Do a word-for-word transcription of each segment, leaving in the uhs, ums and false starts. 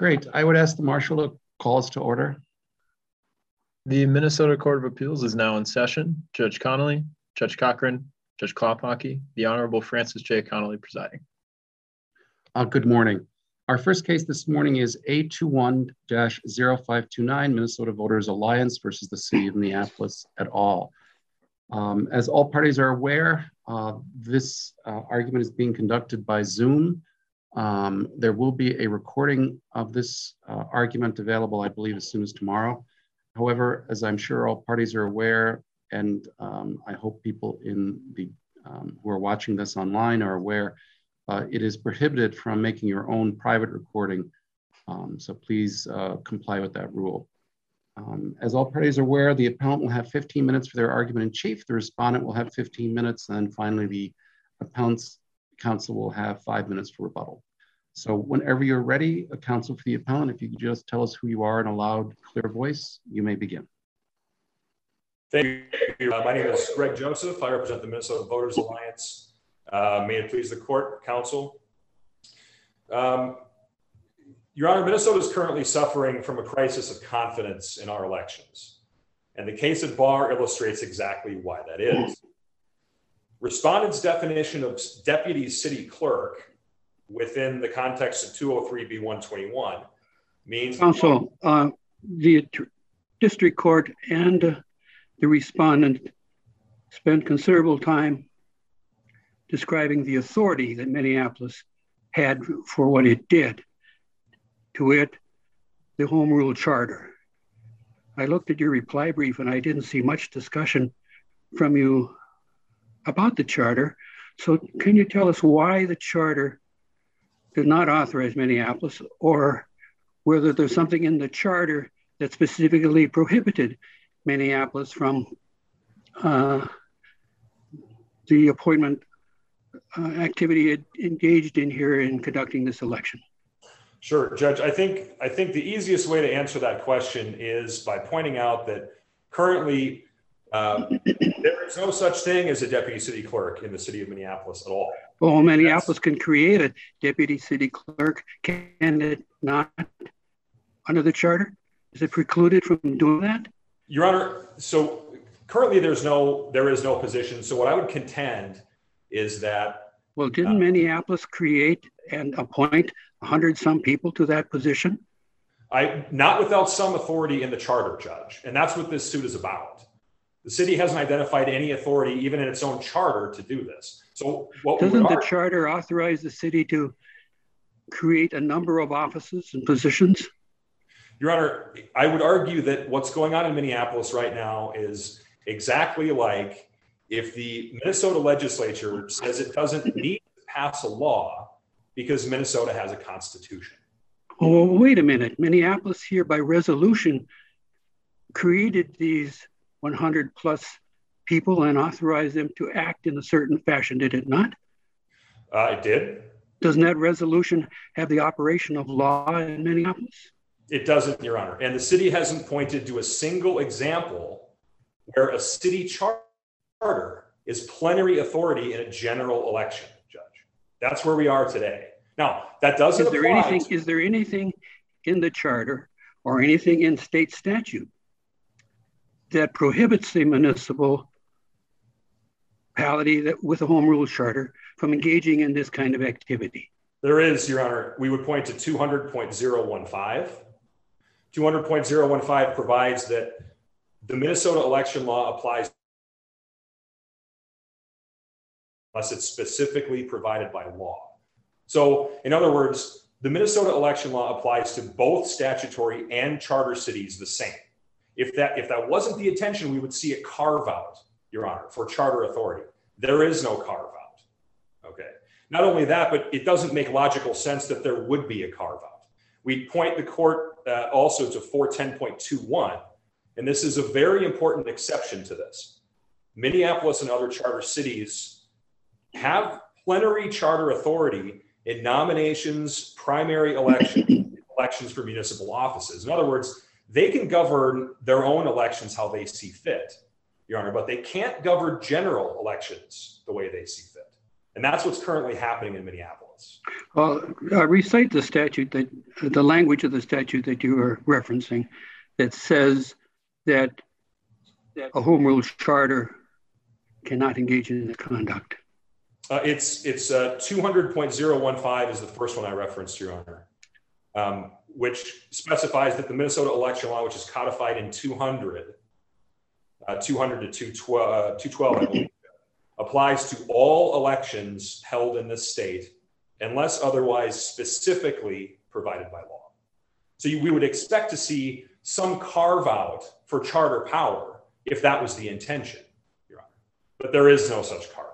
Great. I would ask the marshal to call us to order. The Minnesota Court of Appeals is now in session. Judge Connolly, Judge Cochran, Judge Klopacki, the Honorable Francis J. Connolly presiding. Uh, good morning. Our first case this morning is A twenty-one dash zero five two nine, Minnesota Voters Alliance versus the City of Minneapolis et al. Um, as all parties are aware, uh, this uh, argument is being conducted by Zoom. Um, there will be a recording of this uh, argument available, I believe, as soon as tomorrow. However, as I'm sure all parties are aware, and um, I hope people in the um, who are watching this online are aware, uh, it is prohibited from making your own private recording. Um, so please uh, comply with that rule. Um, as all parties are aware, the appellant will have fifteen minutes for their argument in chief. The respondent will have fifteen minutes, and then finally the appellant's counsel will have five minutes for rebuttal. So whenever you're ready, a counsel for the appellant, if you could just tell us who you are in a loud, clear voice, you may begin. Thank you. Uh, my name is Greg Joseph. I represent the Minnesota Voters Alliance. Uh, may it please the court, counsel. Um, Your Honor, Minnesota is currently suffering from a crisis of confidence in our elections. And the case at bar illustrates exactly why that is. Respondent's definition of deputy city clerk within the context of two oh three B one twenty-one means— Counsel, uh, the district court and uh, the respondent spent considerable time describing the authority that Minneapolis had for what it did, to it, the Home Rule Charter. I looked at your reply brief and I didn't see much discussion from you about the charter. So can you tell us why the charter did not authorize Minneapolis, or whether there's something in the charter that specifically prohibited Minneapolis from uh, the appointment uh, activity it engaged in here in conducting this election? Sure, Judge. I think I think the easiest way to answer that question is by pointing out that currently uh, there is no such thing as a deputy city clerk in the city of Minneapolis at all. Well, Minneapolis That's, can create a deputy city clerk, can it not, under the charter? Is it precluded from doing that? Your Honor, so currently there's no there is no position. So what I would contend is that— Well, didn't uh, Minneapolis create and appoint a hundred some people to that position? I not without some authority in the charter, Judge, and that's what this suit is about. The city hasn't identified any authority, even in its own charter, to do this. So what doesn't the argue, charter authorize the city to create a number of offices and positions? Your Honor, I would argue that what's going on in Minneapolis right now is exactly like if the Minnesota legislature says it doesn't need to pass a law because Minnesota has a constitution. Oh, wait a minute. Minneapolis here by resolution created these one hundred plus people and authorized them to act in a certain fashion, did it not? Uh, it did. Doesn't that resolution have the operation of law in Minneapolis? It doesn't, Your Honor. And the city hasn't pointed to a single example where a city charter is plenary authority in a general election, Judge. That's where we are today. Now, that doesn't is there apply anything, to- Is there anything in the charter or anything in state statute that prohibits the municipality that with a home rule charter from engaging in this kind of activity? There is, Your Honor. We would point to two hundred point oh one five. two hundred point oh one five provides that the Minnesota election law applies unless it's specifically provided by law. So, in other words, the Minnesota election law applies to both statutory and charter cities the same. If that if that wasn't the intention, we would see a carve out, Your Honor, for charter authority. There is no carve out. Okay. Not only that, but it doesn't make logical sense that there would be a carve out. We point the court uh, also to four ten point two one, and this is a very important exception to this. Minneapolis and other charter cities have plenary charter authority in nominations, primary election, elections for municipal offices. In other words, they can govern their own elections how they see fit, Your Honor, but they can't govern general elections the way they see fit. And that's what's currently happening in Minneapolis. ballots. Well, uh, recite the statute that the language of the statute that you are referencing that says that a home rule charter cannot engage in this conduct. Uh, it's it's uh, two hundred point oh one five is the first one I referenced, Your Honor, um, which specifies that the Minnesota election law, which is codified in two hundred, uh, two hundred to two twelve, uh, two twelve, I believe, applies to all elections held in this state unless otherwise specifically provided by law. So you, we would expect to see some carve out for charter power if that was the intention, Your Honor. But there is no such carve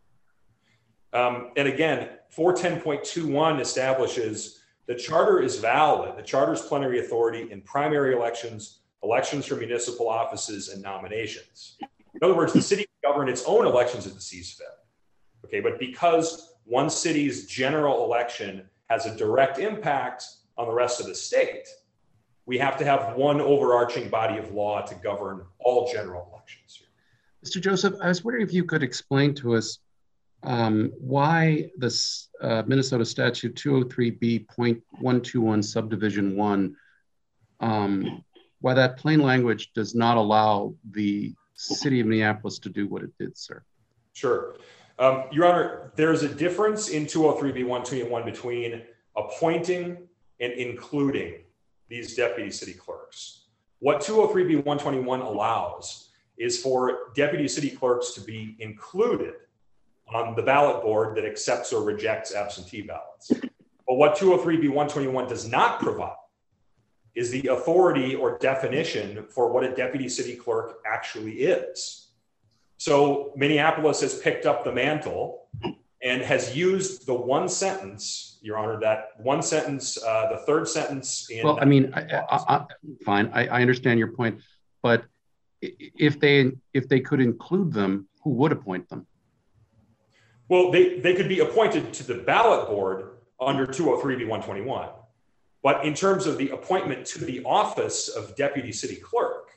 out. Um, and again, four ten point two one establishes the charter is valid. The charter's plenary authority in primary elections, elections for municipal offices, and nominations. In other words, the city can govern its own elections as it sees fit. Okay, but because one city's general election has a direct impact on the rest of the state, we have to have one overarching body of law to govern all general elections. Mister Joseph, I was wondering if you could explain to us um, why this uh, Minnesota Statute two oh three B point one two one subdivision one, um, why that plain language does not allow the city of Minneapolis to do what it did, sir. Sure. Um, Your Honor, there's a difference in two oh three B one twenty-one between appointing and including these deputy city clerks. What two oh three B one twenty-one allows is for deputy city clerks to be included on the ballot board that accepts or rejects absentee ballots. But what two oh three B one twenty-one does not provide is the authority or definition for what a deputy city clerk actually is. So Minneapolis has picked up the mantle and has used the one sentence, Your Honor, that one sentence, uh, the third sentence in- Well, I mean, I, I, I, fine, I, I understand your point, but if they if they could include them, who would appoint them? Well, they, they could be appointed to the ballot board under two oh three B one twenty-one. But in terms of the appointment to the office of deputy city clerk,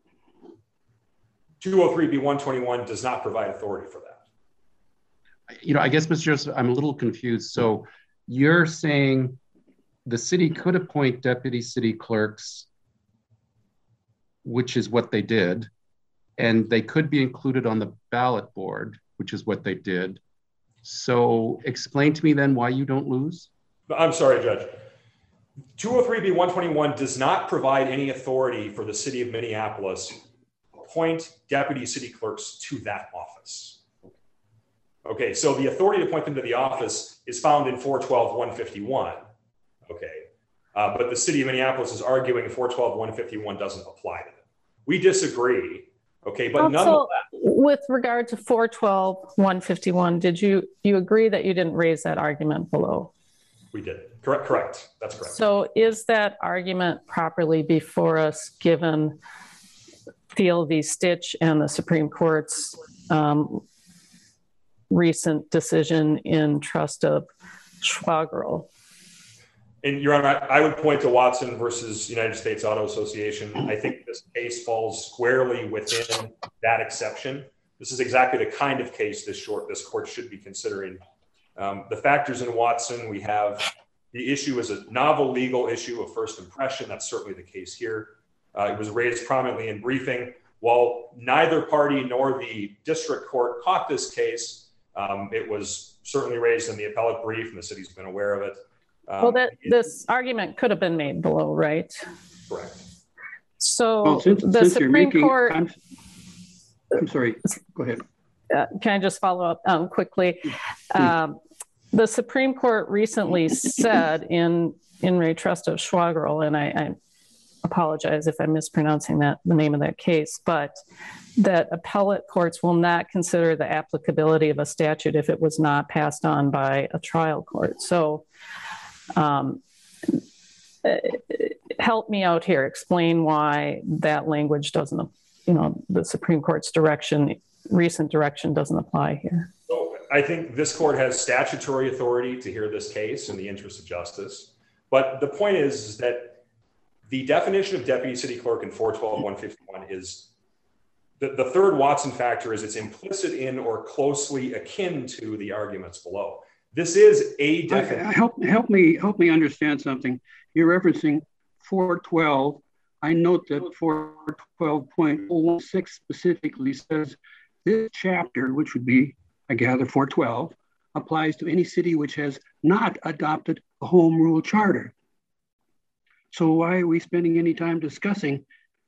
two oh three B one twenty-one does not provide authority for that. You know, I guess, Mister Joseph, I'm a little confused. So you're saying the city could appoint deputy city clerks, which is what they did, and they could be included on the ballot board, which is what they did. So explain to me then why you don't lose. I'm sorry, Judge. two oh three B one twenty-one does not provide any authority for the city of Minneapolis to appoint deputy city clerks to that office. Okay, so the authority to appoint them to the office is found in four twelve one fifty-one. Okay, uh, but the city of Minneapolis is arguing four twelve one fifty-one doesn't apply to them. We disagree. Okay, but also, nonetheless, with regard to four twelve one fifty-one, did you you agree that you didn't raise that argument below? we did. Correct. Correct. That's correct. So is that argument properly before us, given Thiel v. Stitch and the Supreme Court's um, recent decision in trust of Schwagerl? And Your Honor, I, I would point to Watson versus United States Auto Association. I think this case falls squarely within that exception. This is exactly the kind of case this short this court should be considering. Um, the factors in Watson, we have the issue is a novel legal issue of first impression. That's certainly the case here. Uh, it was raised prominently in briefing. While neither party nor the district court caught this case, um, it was certainly raised in the appellate brief, and the city's been aware of it. Um, well, that this argument could have been made below, right? Correct. So well, since, the since Supreme making, Court. I'm, I'm sorry. Go ahead. Uh, can I just follow up um, quickly? Um, the Supreme Court recently said in in re Trust of Schwagerl, and I, I apologize if I'm mispronouncing that the name of that case, but that appellate courts will not consider the applicability of a statute if it was not passed on by a trial court. So um, help me out here. Explain why that language doesn't, you know, the Supreme Court's direction, recent direction doesn't apply here. So I think this court has statutory authority to hear this case in the interest of justice. But the point is, is that the definition of deputy city clerk in four twelve one fifty-one is the, the third Watson factor is it's implicit in or closely akin to the arguments below. This is a definition. I, help, help me help me understand something. You're referencing four twelve. I note that four twelve point oh one six specifically says this chapter, which would be, I gather, four twelve, applies to any city which has not adopted a home rule charter. So why are we spending any time discussing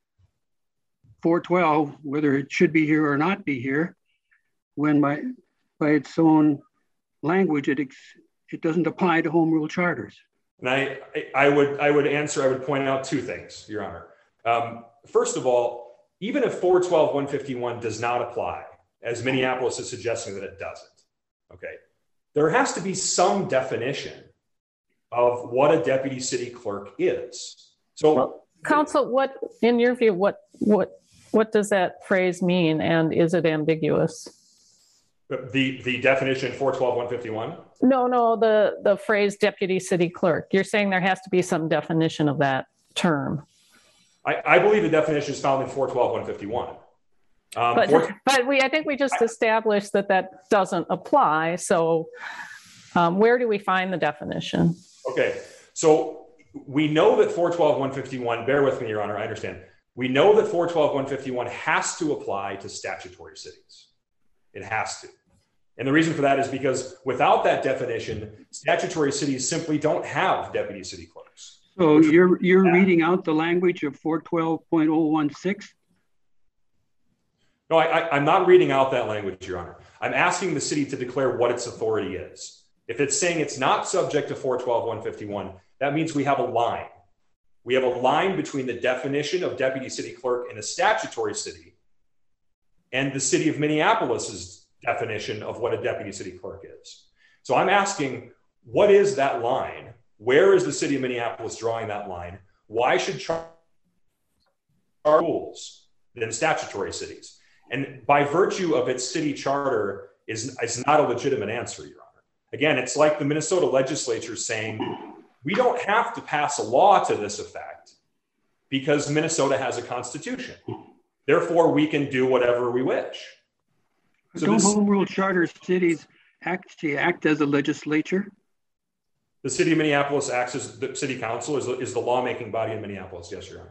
four twelve, whether it should be here or not be here, when by, by its own language, it, it doesn't apply to home rule charters? And I, I would, I would answer, I would point out two things, Your Honor. Um, first of all, even if four twelve one fifty-one does not apply, as Minneapolis is suggesting that it doesn't, okay, there has to be some definition of what a deputy city clerk is. So, well, counsel, what, in your view, what, what, what does that phrase mean, and is it ambiguous? The, the definition four twelve one fifty-one? No, no, the, the phrase deputy city clerk. You're saying there has to be some definition of that term. I, I believe the definition is found in four twelve one fifty-one. Um, but, four, but we, I think we just established that that doesn't apply. So um, where do we find the definition? Okay, so we know that four twelve one fifty-one, bear with me, Your Honor, I understand. We know that four twelve one fifty-one has to apply to statutory cities. It has to. And the reason for that is because without that definition, statutory cities simply don't have deputy city clerks. So you're you're reading out the language of four twelve point oh one six? No, I, I, I'm not reading out that language, Your Honor. I'm asking the city to declare what its authority is. If it's saying it's not subject to four twelve one fifty-one, that means we have a line. We have a line between the definition of deputy city clerk in a statutory city and the city of Minneapolis's definition of what a deputy city clerk is. So I'm asking, what is that line? Where is the city of Minneapolis drawing that line? Why should charter rules than statutory cities? And by virtue of its city charter is, is not a legitimate answer, Your Honor. Again, it's like the Minnesota legislature saying, we don't have to pass a law to this effect because Minnesota has a constitution. Therefore, we can do whatever we wish. So don't this, home rule charter cities actually act as a legislature? the city of Minneapolis acts as the city council, is, is the lawmaking body in Minneapolis. Yes, Your Honor.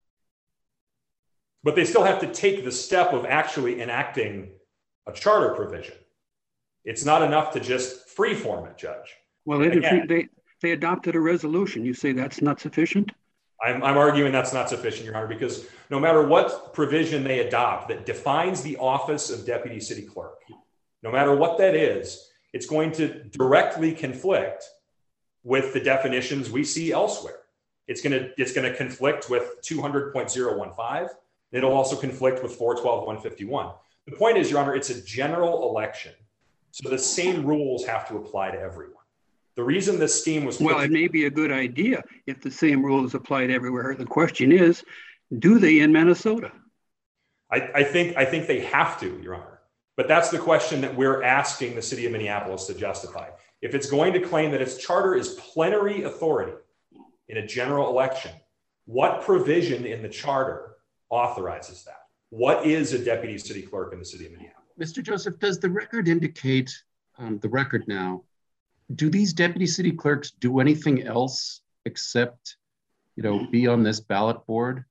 But they still have to take the step of actually enacting a charter provision. It's not enough to just freeform it, Judge. Well, they, Again, they, they adopted a resolution. You say that's not sufficient? I'm, I'm arguing that's not sufficient, Your Honor, because no matter what provision they adopt that defines the office of deputy city clerk, no matter what that is, it's going to directly conflict with the definitions we see elsewhere. It's going to, it's going to conflict with two hundred point oh one five. It'll also conflict with four twelve one fifty-one. The point is, Your Honor, it's a general election. So the same rules have to apply to everyone. The reason this scheme was- Well, it may be a good idea if the same rules applied everywhere. The question is, do they in Minnesota? I, I think I think they have to, Your Honor. But that's the question that we're asking the city of Minneapolis to justify. If it's going to claim that its charter is plenary authority in a general election, what provision in the charter authorizes that? What is a deputy city clerk in the city of Minneapolis? Mister Joseph, does the record indicate, um, the record now, do these deputy city clerks do anything else except, you know, be on this ballot board?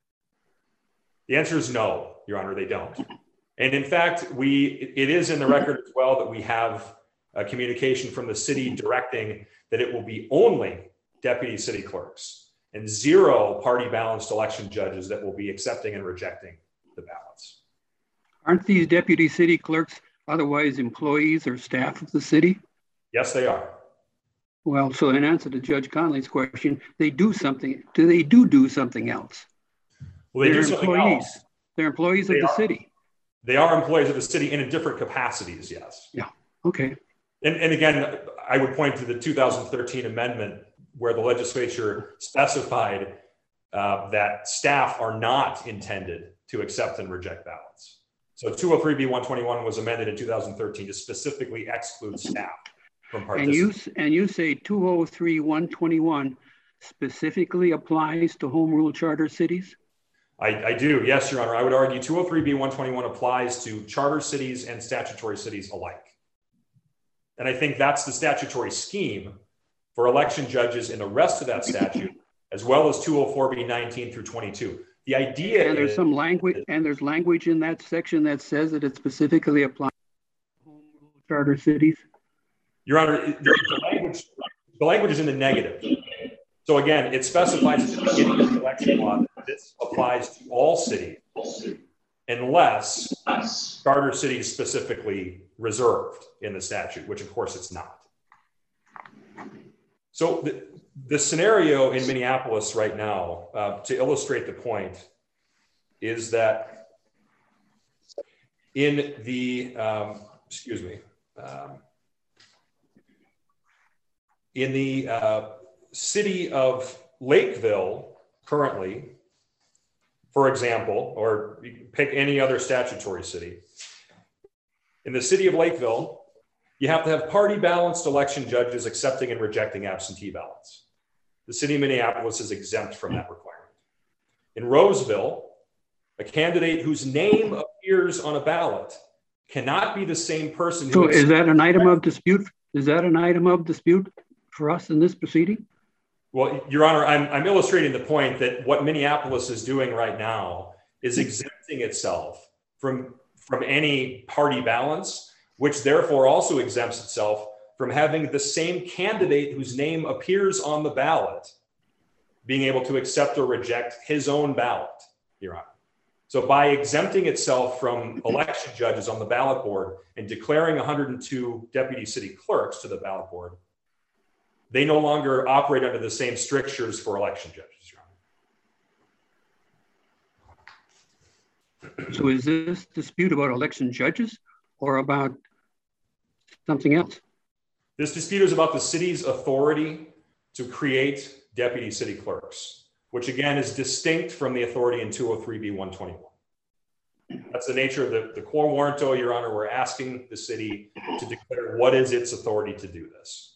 The answer is no, Your Honor, they don't. And in fact, we it is in the record as well that we have a communication from the city directing that it will be only deputy city clerks and zero party balanced election judges that will be accepting and rejecting the ballots. Aren't these deputy city clerks otherwise employees or staff of the city? Yes, they are. Well, so in answer to Judge Conley's question, they do something, do they do do something else? Well, they They're do something employees. else. They're employees They of the are. city. They are employees of the city in different capacities, yes. Yeah, okay. And, and again, I would point to the two thousand thirteen amendment where the legislature specified uh, that staff are not intended to accept and reject ballots. So two oh three B one twenty-one was amended in two thousand thirteen to specifically exclude staff from And you, participating. and you say two oh three one twenty-one specifically applies to home rule charter cities? I, I do, yes, Your Honor. I would argue two oh three B one twenty-one applies to charter cities and statutory cities alike. And I think that's the statutory scheme for election judges in the rest of that statute, as well as two oh four B nineteen through twenty-two. The idea and there's is, some language and there's language in that section that says that it specifically applies to home rule charter cities. Your Honor, the, the language the language is in the negative. So again, it specifies at the beginning of the election law that this applies to all cities unless charter cities specifically reserved in the statute, which of course it's not. So the, the scenario in Minneapolis right now, uh, to illustrate the point, is that in the, um, excuse me, um, in the uh, city of Lakeville currently, for example, or you can pick any other statutory city, in the city of Lakeville, you have to have party balanced election judges accepting and rejecting absentee ballots. The city of Minneapolis is exempt from that requirement. In Roseville, a candidate whose name appears on a ballot cannot be the same person. Who so is that an item of dispute? Is that an item of dispute for us in this proceeding? Well, Your Honor, I'm, I'm illustrating the point that what Minneapolis is doing right now is exempting itself from, from any party balance, which therefore also exempts itself from having the same candidate whose name appears on the ballot being able to accept or reject his own ballot, Your Honor. So by exempting itself from election judges on the ballot board and declaring one hundred two deputy city clerks to the ballot board, they no longer operate under the same strictures for election judges, Your Honor. So is this dispute about election judges or about something else? This dispute is about the city's authority to create deputy city clerks, which again is distinct from the authority in two oh three B one twenty-one. That's the nature of the, the quo warranto, Your Honor. We're asking the city to declare what is its authority to do this.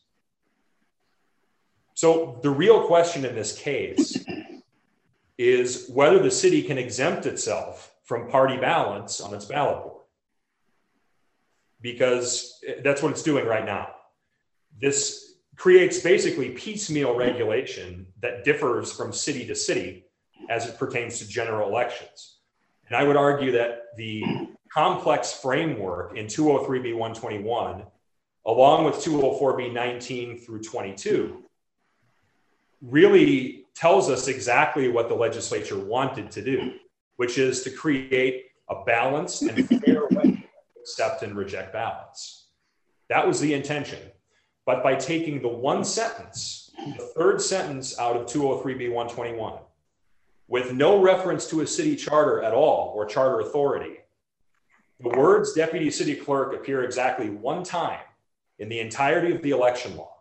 So the real question in this case is whether the city can exempt itself from party balance on its ballot board, because that's what it's doing right now. This creates basically piecemeal regulation that differs from city to city as it pertains to general elections. And I would argue that the complex framework in two oh three B one twenty-one, along with two oh four B nineteen through twenty-two, really tells us exactly what the legislature wanted to do, which is to create a balanced and fair way to accept and reject ballots. That was the intention. But by taking the one sentence, the third sentence out of two oh three B one twenty-one, with no reference to a city charter at all or charter authority, the words deputy city clerk appear exactly one time in the entirety of the election law.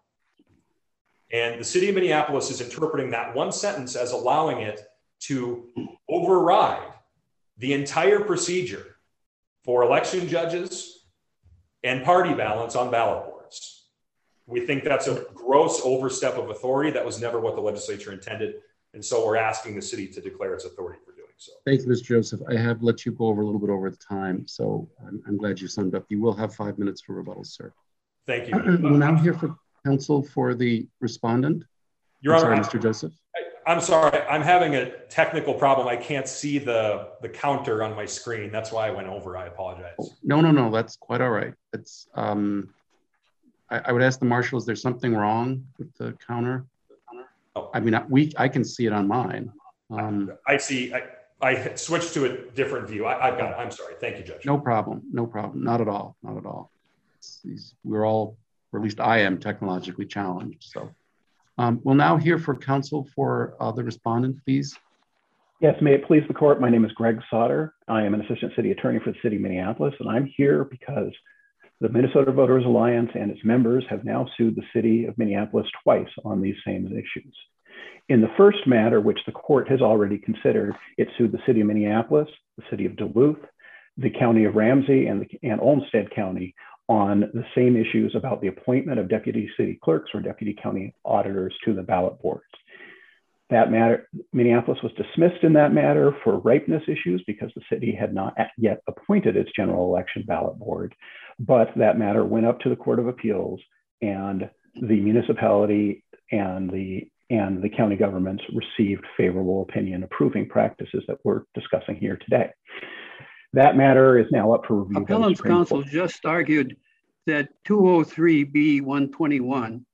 And the city of Minneapolis is interpreting that one sentence as allowing it to override the entire procedure for election judges and party balance on ballot boards. We think that's a gross overstep of authority. That was never what the legislature intended. And so we're asking the city to declare its authority for doing so. Thank you, Mister Joseph. I have let you go over a little bit over the time, so I'm, I'm glad you summed up. You will have five minutes for rebuttal, sir. Thank you. We'll now hear from counsel for the respondent. Your Honor, sorry, Mister Joseph. I, I'm sorry, I'm having a technical problem. I can't see the, the counter on my screen. That's why I went over. I apologize. Oh, no, no, no, that's quite all right. It's, um, I, I would ask the marshal, is there something wrong with the counter? Oh. I mean, we, I can see it on mine. Um, I see, I, I switched to a different view. I, I've got it. I'm sorry. Thank you, Judge. No problem, no problem, not at all, not at all. It's, these, we're all, or at least I am, technologically challenged, so. Um, we'll now hear from counsel for uh, the respondent, please. Yes, may it please the court. My name is Greg Sauter. I am an assistant city attorney for the city of Minneapolis, and I'm here because the Minnesota Voters Alliance and its members have now sued the city of Minneapolis twice on these same issues. In the first matter, which the court has already considered, it sued the city of Minneapolis, the city of Duluth, the county of Ramsey, and, the, and Olmsted County on the same issues about the appointment of deputy city clerks or deputy county auditors to the ballot boards. That matter, Minneapolis was dismissed in that matter for ripeness issues because the city had not yet appointed its general election ballot board. But that matter went up to the Court of Appeals, and the municipality and the and the county governments received favorable opinion approving practices that we're discussing here today. That matter is now up for review. Appellant's counsel Court. Just argued that two oh three B one twenty-one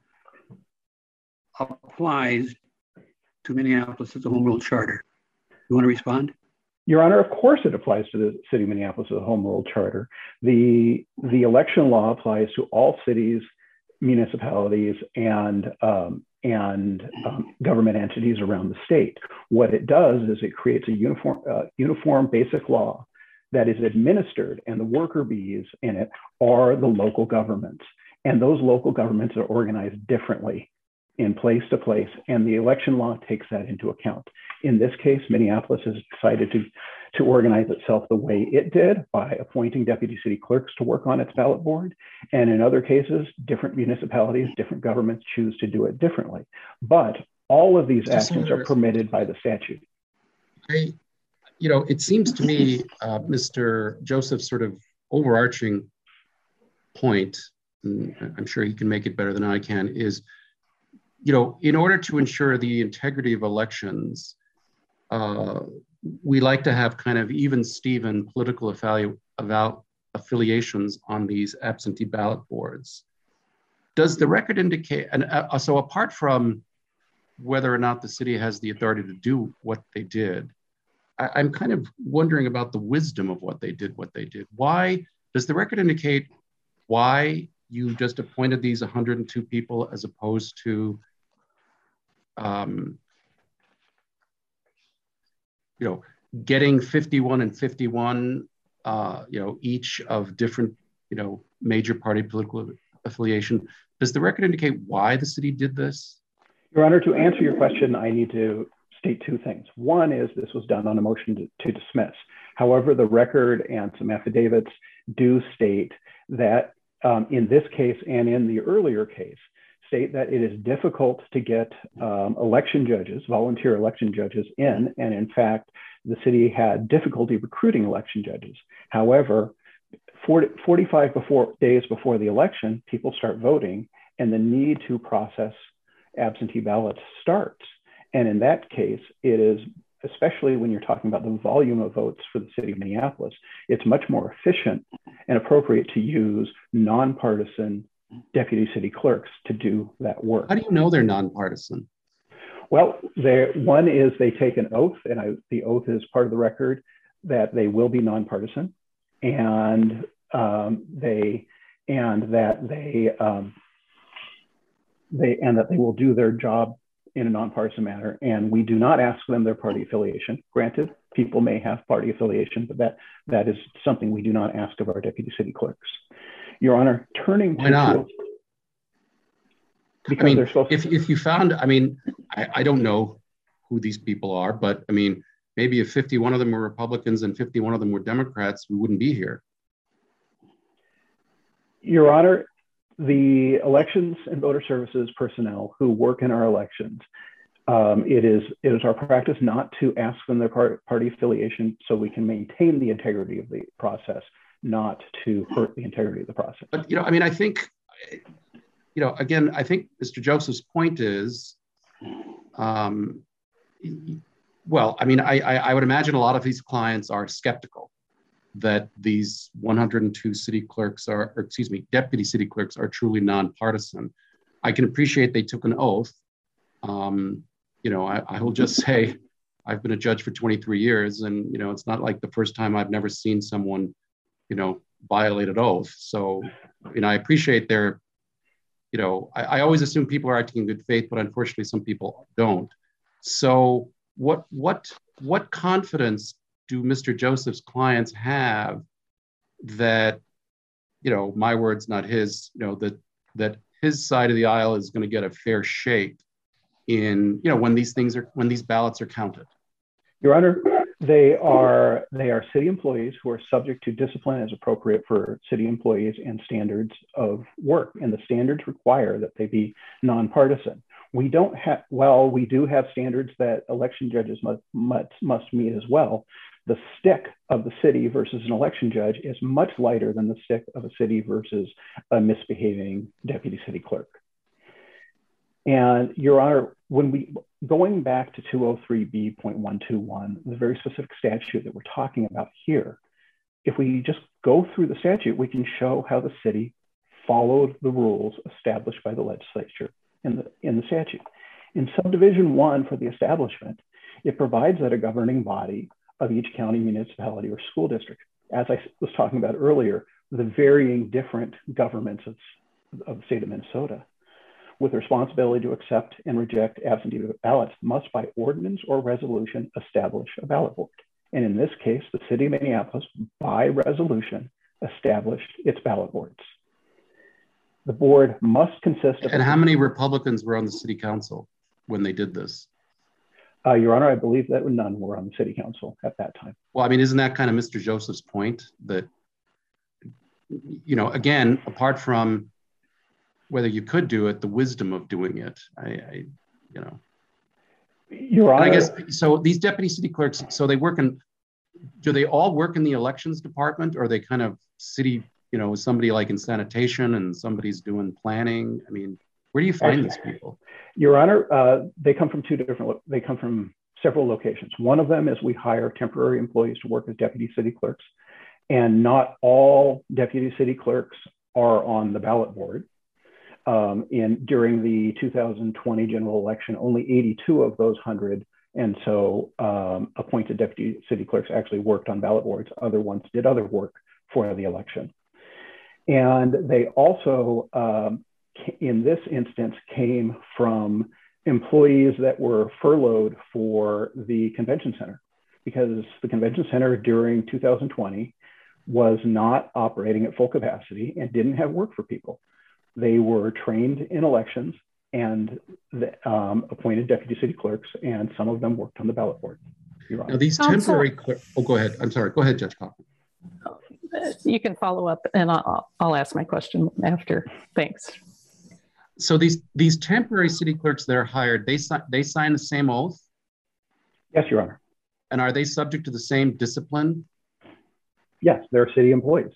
applies to Minneapolis as a home rule charter. You want to respond? Your Honor, of course it applies to the city of Minneapolis as a home rule charter. The, the election law applies to all cities, municipalities, and, um, and um, government entities around the state. What it does is it creates a uniform, uh, uniform basic law that is administered, and the worker bees in it are the local governments. And those local governments are organized differently in place to place, and the election law takes that into account. In this case, Minneapolis has decided to, to organize itself the way it did by appointing deputy city clerks to work on its ballot board. And in other cases, different municipalities, different governments choose to do it differently. But all of these actions are permitted by the statute. I, you know, it seems to me, uh, Mister Joseph's sort of overarching point, and I'm sure he can make it better than I can, is, you know, in order to ensure the integrity of elections, uh, we like to have kind of even Steven political about affiliations on these absentee ballot boards. Does the record indicate, and uh, so apart from whether or not the city has the authority to do what they did, I, I'm kind of wondering about the wisdom of what they did, what they did. Why, does the record indicate why you just appointed these one hundred two people as opposed to Um, you know, getting fifty-one and fifty-one, uh, you know, each of different, you know, major party political affiliation. Does the record indicate why the city did this? Your Honor, to answer your question, I need to state two things. One is this was done on a motion to, to dismiss. However, the record and some affidavits do state that um, in this case and in the earlier case, state that it is difficult to get um, election judges, volunteer election judges in, and in fact, the city had difficulty recruiting election judges. However, forty, forty-five before, days before the election, people start voting, and the need to process absentee ballots starts. And in that case, it is, especially when you're talking about the volume of votes for the city of Minneapolis, it's much more efficient and appropriate to use nonpartisan deputy city clerks to do that work. How do you know they're nonpartisan? Well, one is they take an oath, and I, the oath is part of the record that they will be nonpartisan, and um, they and that they um, they and that they will do their job in a nonpartisan manner. And we do not ask them their party affiliation. Granted, people may have party affiliation, but that that is something we do not ask of our deputy city clerks. Your Honor, turning to— Why not? Because I mean, they're supposed if, to. if you found, I mean, I, I don't know who these people are, but I mean, maybe if fifty-one of them were Republicans and fifty-one of them were Democrats, we wouldn't be here. Your Honor, the elections and voter services personnel who work in our elections, um, it is it is our practice not to ask them their par party affiliation so we can maintain the integrity of the process, not to hurt the integrity of the process. But, you know, I mean, I think, you know, again, I think Mister Joseph's point is, um, well, I mean, I, I, I would imagine a lot of these clients are skeptical that these one hundred two city clerks are, or excuse me, deputy city clerks are truly nonpartisan. I can appreciate they took an oath. Um, you know, I, I will just say, I've been a judge for twenty-three years, and, you know, it's not like the first time I've never seen someone, you know, violated oath. So, you know, I appreciate their, you know, I, I always assume people are acting in good faith, but unfortunately some people don't. So what, what, what confidence do Mister Joseph's clients have that, you know, my words, not his, you know, that, that his side of the aisle is going to get a fair shake in, you know, when these things are, when these ballots are counted? Your Honor, they are they are city employees who are subject to discipline as appropriate for city employees and standards of work. And the standards require that they be nonpartisan. We don't have, well, we do have standards that election judges must, must, must meet as well. The stick of the city versus an election judge is much lighter than the stick of a city versus a misbehaving deputy city clerk. And Your Honor, when we, going back to two oh three B point one two one, the very specific statute that we're talking about here, if we just go through the statute, we can show how the city followed the rules established by the legislature in the, in the statute. In subdivision one for the establishment, it provides that a governing body of each county, municipality, or school district, as I was talking about earlier, the varying different governments of, of the state of Minnesota, with responsibility to accept and reject absentee ballots, must by ordinance or resolution establish a ballot board. And in this case, the city of Minneapolis, by resolution, established its ballot boards. The board must consist of- And how many Republicans were on the city council when they did this? Uh, Your Honor, I believe that none were on the city council at that time. Well, I mean, isn't that kind of Mister Joseph's point that, you know, again, apart from whether you could do it, the wisdom of doing it, I, I you know. Your Honor. And I guess, so these deputy city clerks, so they work in, do they all work in the elections department, or are they kind of city, you know, somebody like in sanitation and somebody's doing planning? I mean, where do you find these people? Your Honor, uh, they come from two different, they come from several locations. One of them is we hire temporary employees to work as deputy city clerks, and not all deputy city clerks are on the ballot board. Um, and during the two thousand twenty general election, only eighty-two of those one hundred and so um, appointed deputy city clerks actually worked on ballot boards. Other ones did other work for the election. And they also, um, in this instance, came from employees that were furloughed for the convention center, because the convention center during two thousand twenty was not operating at full capacity and didn't have work for people. They were trained in elections and the, um, appointed deputy city clerks, and some of them worked on the ballot board. Now these temporary, oh, go ahead. I'm sorry. Go ahead, Judge Cochran. You can follow up, and I'll, I'll ask my question after. Thanks. So these these temporary city clerks that are hired, they they sign the same oath? Yes, Your Honor. And are they subject to the same discipline? Yes, they're city employees.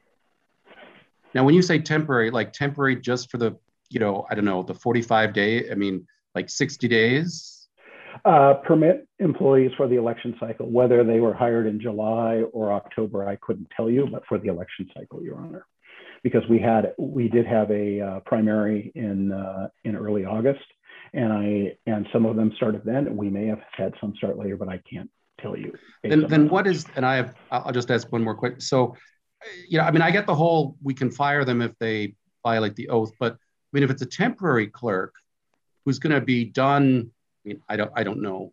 Now, when you say temporary, like temporary just for the, you know, I don't know, the forty-five day, I mean, like sixty days? Uh, permit employees for the election cycle, whether they were hired in July or October, I couldn't tell you, but for the election cycle, Your Honor. Because we had, we did have a uh, primary in uh, in early August, and I and some of them started then. We may have had some start later, but I can't tell you. Then, then what is? And I have, I'll just ask one more quick. So, you know, I mean, I get the whole we can fire them if they violate the oath, but I mean, if it's a temporary clerk who's going to be done, I mean, I don't, I don't know,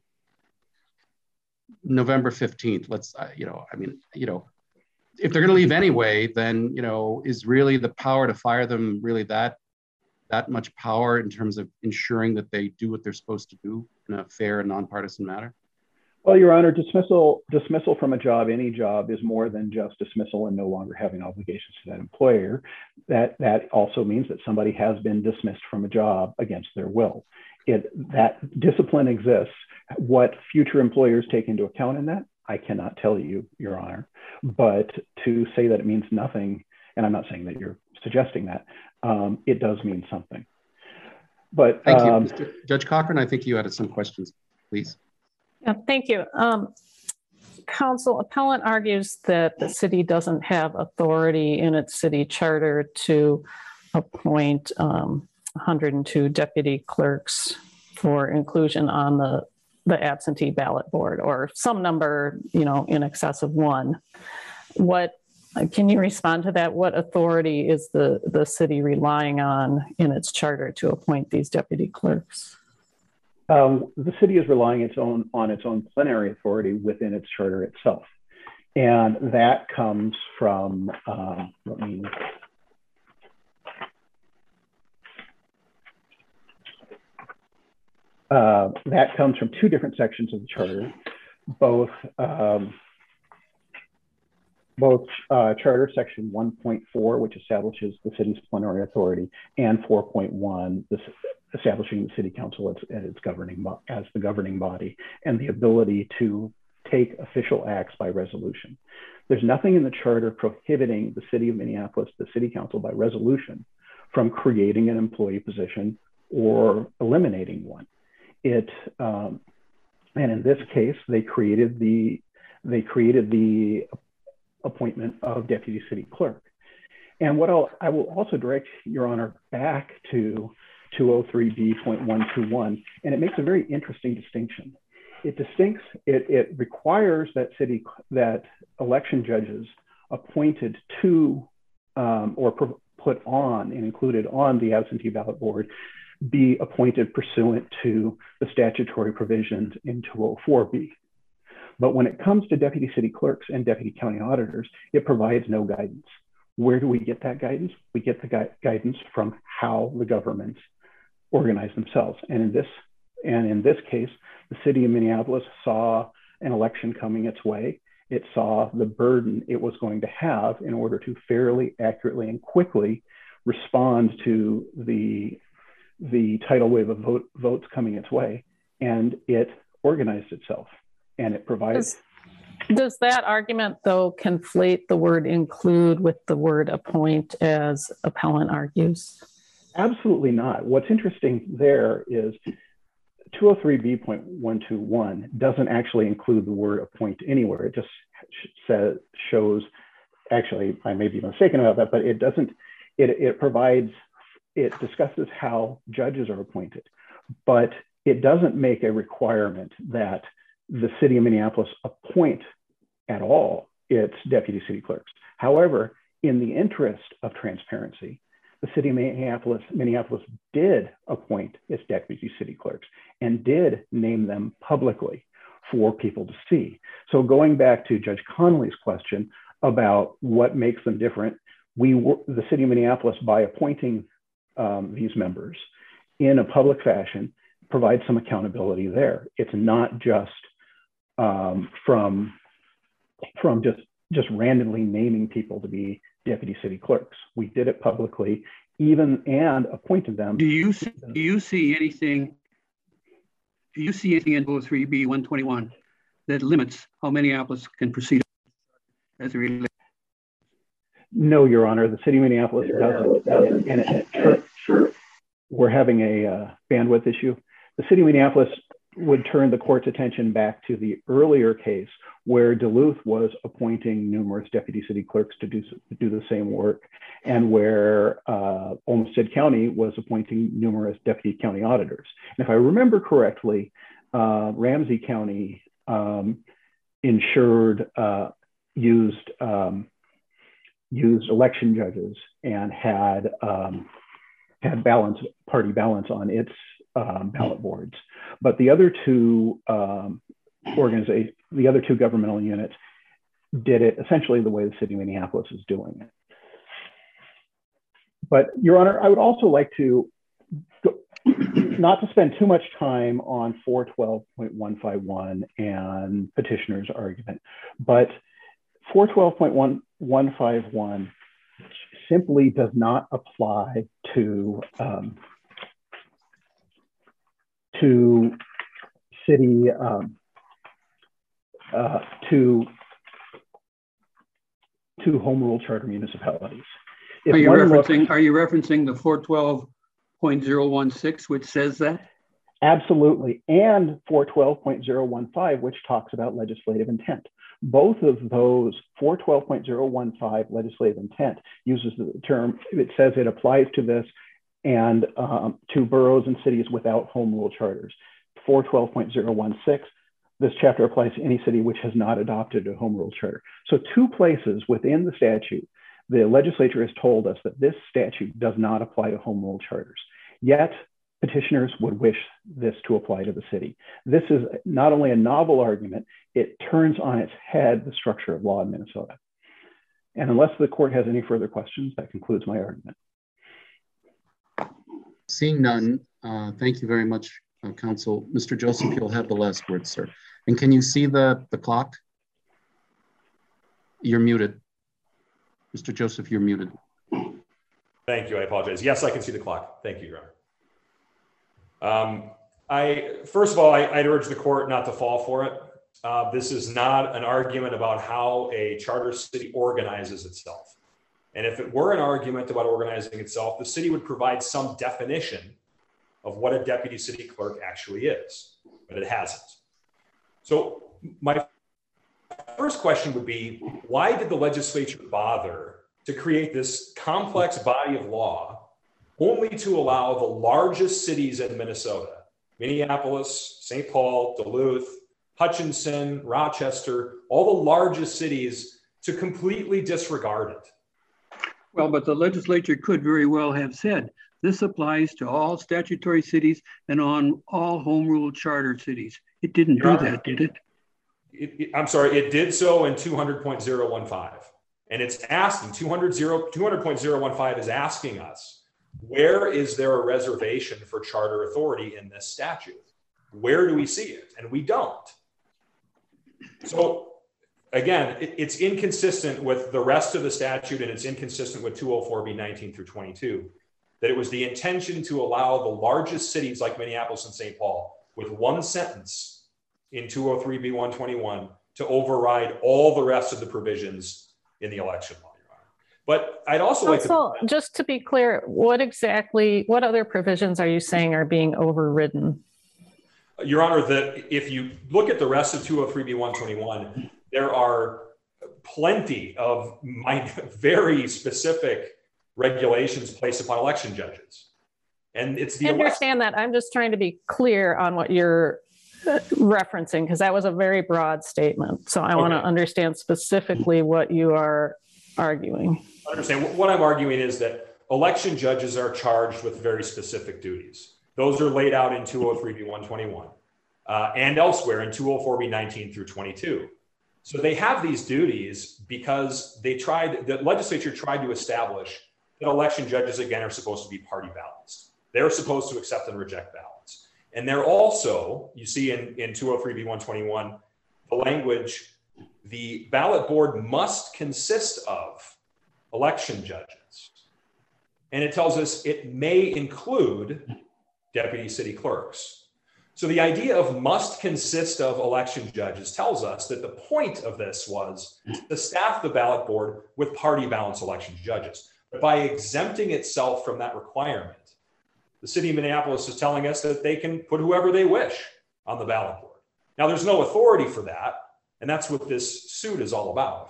November fifteenth. Let's, uh, you know, I mean, you know. If they're going to leave anyway, then, you know, is really the power to fire them really that that much power in terms of ensuring that they do what they're supposed to do in a fair and nonpartisan manner? Well, Your Honor, dismissal dismissal from a job, any job, is more than just dismissal and no longer having obligations to that employer. That that also means that somebody has been dismissed from a job against their will. It that discipline exists. What future employers take into account in that, I cannot tell you, Your Honor. But to say that it means nothing, and I'm not saying that you're suggesting that, um, it does mean something. But thank um, you, Mister Judge Cochran. I think you had some questions, please. Yeah, thank you. Um, Counsel, appellant argues that the city doesn't have authority in its city charter to appoint um, one hundred two deputy clerks for inclusion on the the absentee ballot board, or some number, you know, in excess of one. What, can you respond to that? What authority is the, the city relying on in its charter to appoint these deputy clerks? Um, the city is relying its own on its own plenary authority within its charter itself. And that comes from, um, let me, Uh, that comes from two different sections of the charter, both um, both uh, charter section one point four, which establishes the city's plenary authority, and four point one, this establishing the city council as, as its governing as the governing body and the ability to take official acts by resolution. There's nothing in the charter prohibiting the city of Minneapolis, the city council by resolution, from creating an employee position or eliminating one. It um, and in this case, they created the they created the appointment of deputy city clerk. And what I'll, I will also direct Your Honor back to two oh three B point one two one, and it makes a very interesting distinction. It distincts, it, it requires that city, that election judges appointed to um, or put on and included on the absentee ballot board be appointed pursuant to the statutory provisions in two oh four B. But when it comes to deputy city clerks and deputy county auditors, it provides no guidance. Where do we get that guidance? We get the gui guidance from how the governments organize themselves. And in this, and in this case, the city of Minneapolis saw an election coming its way. It saw the burden it was going to have in order to fairly, accurately, and quickly respond to the, the tidal wave of vote, votes coming its way. And it organized itself, and it provides. Does, does that argument, though, conflate the word include with the word appoint, as appellant argues? Absolutely not. What's interesting there is two oh three B point one two one doesn't actually include the word appoint anywhere. It just says, shows, actually, I may be mistaken about that, but it doesn't, it, it provides, it discusses how judges are appointed, but it doesn't make a requirement that the city of Minneapolis appoint at all its deputy city clerks. However, in the interest of transparency, the city of Minneapolis, Minneapolis did appoint its deputy city clerks and did name them publicly for people to see. So going back to Judge Connolly's question about what makes them different, we were, the city of Minneapolis, by appointing um, these members in a public fashion, provides some accountability there. It's not just um, from, from just, just randomly naming people to be deputy city clerks. We did it publicly, even and appointed them. Do you see, do you see anything? Do you see anything in two oh three B one twenty-one that limits how Minneapolis can proceed as a relates? No, Your Honor. The city of Minneapolis doesn't. And it, it, we're having a uh, bandwidth issue. The city of Minneapolis would turn the court's attention back to the earlier case where Duluth was appointing numerous deputy city clerks to do, to do the same work, and where uh, Olmsted County was appointing numerous deputy county auditors. And if I remember correctly, uh, Ramsey County um, insured, uh, used, um, used election judges and had, um, had balance, party balance on its um, ballot boards. But the other two um, organizations, the other two governmental units did it essentially the way the city of Minneapolis is doing it. But Your Honor, I would also like to, go, not to spend too much time on four twelve point one five one and petitioner's argument, but four twelve point one five one simply does not apply to um, to city, um, uh, to, to home rule charter municipalities. If are you referencing, looks, are you referencing the four twelve point zero one six, which says that? Absolutely, and four twelve point zero one five, which talks about legislative intent. Both of those, four twelve point zero one five legislative intent uses the term, it says it applies to this and um, to boroughs and cities without home rule charters. four twelve point zero one six, this chapter applies to any city which has not adopted a home rule charter. So two places within the statute, the legislature has told us that this statute does not apply to home rule charters. Yet petitioners would wish this to apply to the city. This is not only a novel argument, it turns on its head the structure of law in Minnesota. And unless the court has any further questions, that concludes my argument. Seeing none, uh, thank you very much, uh, counsel. Mister Joseph, you'll have the last word, sir. And can you see the, the clock? You're muted. Mister Joseph, you're muted. Thank you, I apologize. Yes, I can see the clock. Thank you, Your Honor. Um, I, first of all, I, I'd urge the court not to fall for it. Uh, this is not an argument about how a charter city organizes itself. And if it were an argument about organizing itself, the city would provide some definition of what a deputy city clerk actually is, but it hasn't. So my first question would be, why did the legislature bother to create this complex body of law only to allow the largest cities in Minnesota, Minneapolis, Saint Paul, Duluth, Hutchinson, Rochester, all the largest cities, to completely disregard it? Well, but the legislature could very well have said, this applies to all statutory cities and on all home rule charter cities. It didn't do that, did it? It, it? I'm sorry, it did so in two hundred point oh one five. And it's asking, two hundred point oh one five is asking us, where is there a reservation for charter authority in this statute? Where do we see it? And we don't. So again, it, it's inconsistent with the rest of the statute, and it's inconsistent with two oh four B nineteen through twenty-two, that it was the intention to allow the largest cities like Minneapolis and Saint Paul with one sentence in two oh three B one twenty-one to override all the rest of the provisions in the election law. But I'd also like to- just to be clear, what exactly, what other provisions are you saying are being overridden? Your Honor, that if you look at the rest of two oh three B one twenty-one, there are plenty of my, very specific regulations placed upon election judges. And it's the- I understand that. I'm just trying to be clear on what you're referencing, because that was a very broad statement. So I okay. want to understand specifically what you are arguing. I understand. What I'm arguing is that election judges are charged with very specific duties. Those are laid out in two oh three B one twenty-one uh, and elsewhere in two oh four B nineteen through twenty-two. So they have these duties because they tried, the legislature tried to establish that election judges, again, are supposed to be party balanced. They're supposed to accept and reject ballots. And they're also, you see in, in two oh three B one twenty-one, the language, the ballot board must consist of election judges. And it tells us it may include deputy city clerks. So the idea of must consist of election judges tells us that the point of this was to staff the ballot board with party balanced election judges. But by exempting itself from that requirement, the city of Minneapolis is telling us that they can put whoever they wish on the ballot board. Now, there's no authority for that, and that's what this suit is all about.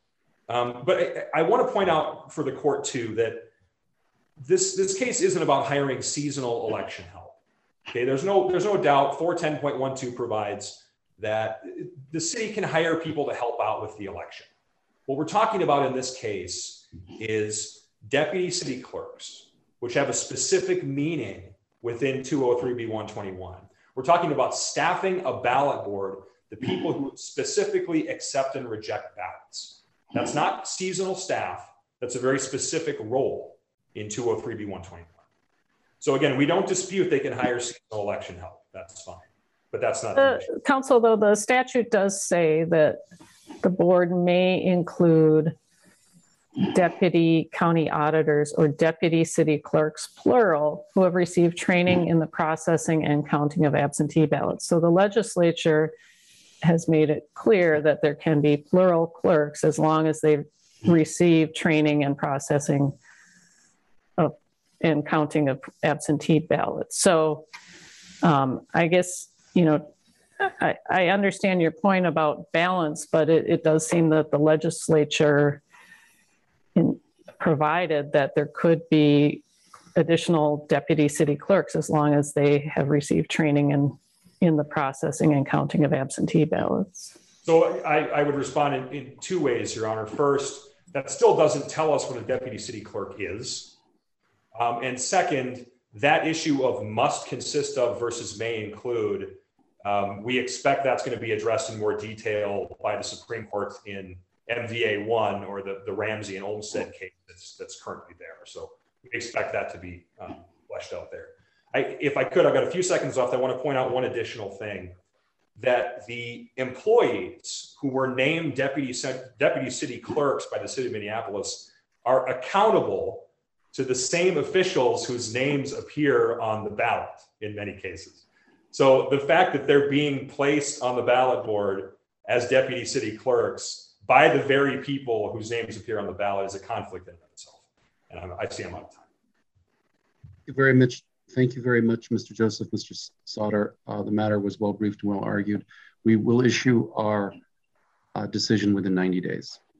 Um, but I, I want to point out for the court, too, that this, this case isn't about hiring seasonal election help. Okay, there's no, there's no doubt four ten point one two provides that the city can hire people to help out with the election. What we're talking about in this case is deputy city clerks, which have a specific meaning within two oh three B one twenty-one. We're talking about staffing a ballot board, the people who specifically accept and reject ballots. That's not seasonal staff. That's a very specific role in two oh three B one twenty-one. So again, we don't dispute they can hire seasonal election help. That's fine, but that's not the issue. Council, though, the statute does say that the board may include deputy county auditors or deputy city clerks, plural, who have received training in the processing and counting of absentee ballots. So the legislature has made it clear that there can be plural clerks as long as they've received training and processing of and counting of absentee ballots. So um, I guess, you know, I, I understand your point about balance, but it, it does seem that the legislature in, provided that there could be additional deputy city clerks as long as they have received training in, in the processing and counting of absentee ballots. So I, I would respond in, in two ways, Your Honor. First, that still doesn't tell us what a deputy city clerk is. Um, and second, that issue of must consist of versus may include, um, we expect that's going to be addressed in more detail by the Supreme Court in M V A one, or the, the Ramsey and Olmstead case that's, that's currently there. So we expect that to be um, fleshed out there. I, if I could, I've got a few seconds left. I want to point out one additional thing, that the employees who were named deputy, deputy city clerks by the city of Minneapolis are accountable to the same officials whose names appear on the ballot in many cases. So the fact that they're being placed on the ballot board as deputy city clerks by the very people whose names appear on the ballot is a conflict in itself. And I'm, I see I'm out of time. Thank you very much. Thank you very much, Mister Joseph, Mister Sauter. Uh, the matter was well briefed and well argued. We will issue our uh, decision within ninety days.